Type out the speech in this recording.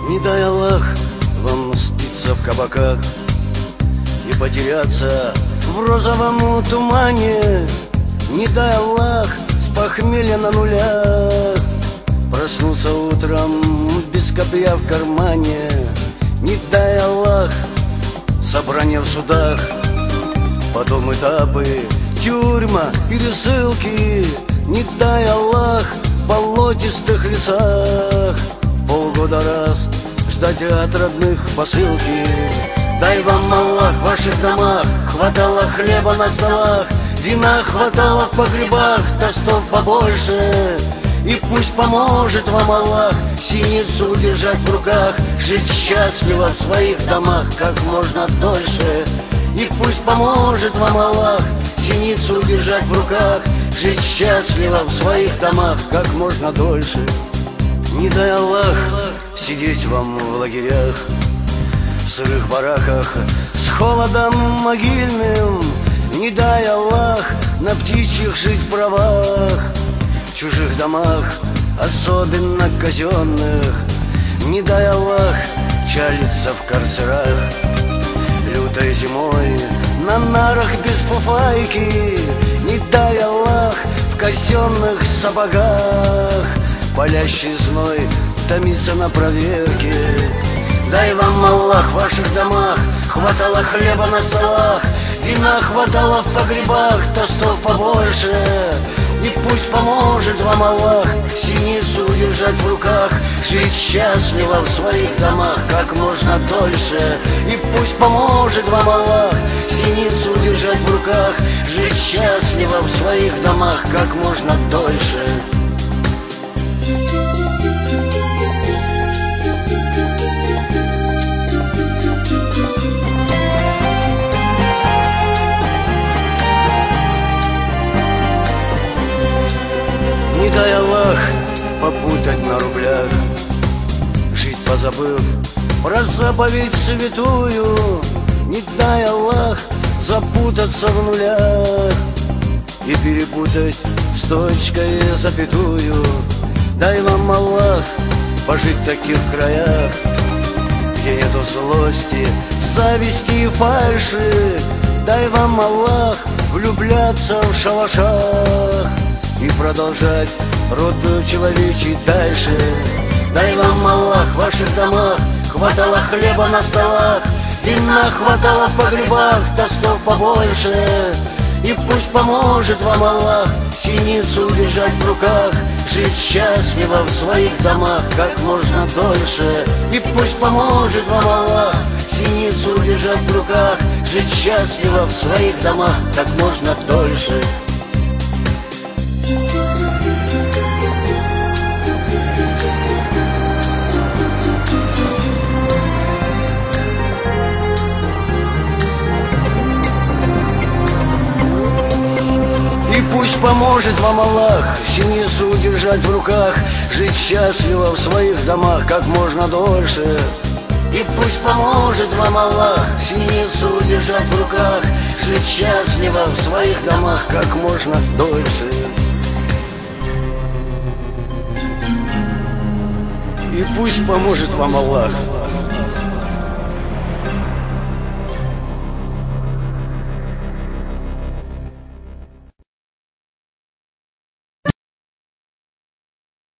Не дай Аллах вам спиться в кабаках и потеряться в розовом тумане. Не дай Аллах с похмелья на нулях проснуться утром без копья в кармане. Не дай Аллах собрание в судах, потом этапы, тюрьма, пересылки. Не дай Аллах в болотистых лесах полгода раз ждать от родных посылки. Дай вам Аллах в ваших домах хватало хлеба на столах, вина хватало в погребах, тостов побольше. И пусть поможет вам Аллах синицу удержать в руках, жить счастливо в своих домах как можно дольше. И пусть поможет вам Аллах синицу удержать в руках, жить счастливо в своих домах как можно дольше. Не дай Аллах сидеть вам в лагерях, в сырых бараках с холодом могильным. Не дай Аллах на птичьих жить в правах, в чужих домах, особенно казенных. Не дай Аллах чалиться в карцерах лютой зимой на нарах без фуфайки. Не дай Аллах в казенных сапогах палящий зной томится на проверке. Дай вам Аллах в ваших домах хватало хлеба на столах, вина хватало в погребах, тостов побольше. И пусть поможет вам Аллах синицу удержать в руках, жить счастливо в своих домах как можно дольше. И пусть поможет вам Аллах синицу удержать в руках, жить счастливо в своих домах как можно дольше. Не дай Аллах попутать на рублях, жить позабыв про заповедь святую. Не дай Аллах запутаться в нулях и перепутать с точкой запятую. Дай вам Аллах пожить в таких краях, где нету злости, зависти и фальши. Дай вам Аллах влюбляться в шалашах и продолжать род человечий дальше. Дай вам Аллах в ваших домах хватало хлеба на столах, вина хватало в погребах, тостов побольше. И пусть поможет вам Аллах синицу удержать в руках, жить счастливо в своих домах как можно дольше. И пусть поможет вам Аллах синицу удержать в руках, жить счастливо в своих домах как можно дольше. И пусть поможет вам Аллах синицу удержать в руках, жить счастливо в своих домах как можно дольше. И пусть поможет вам Аллах синицу удержать в руках, жить счастливо в своих домах как можно дольше. И пусть поможет вам Аллах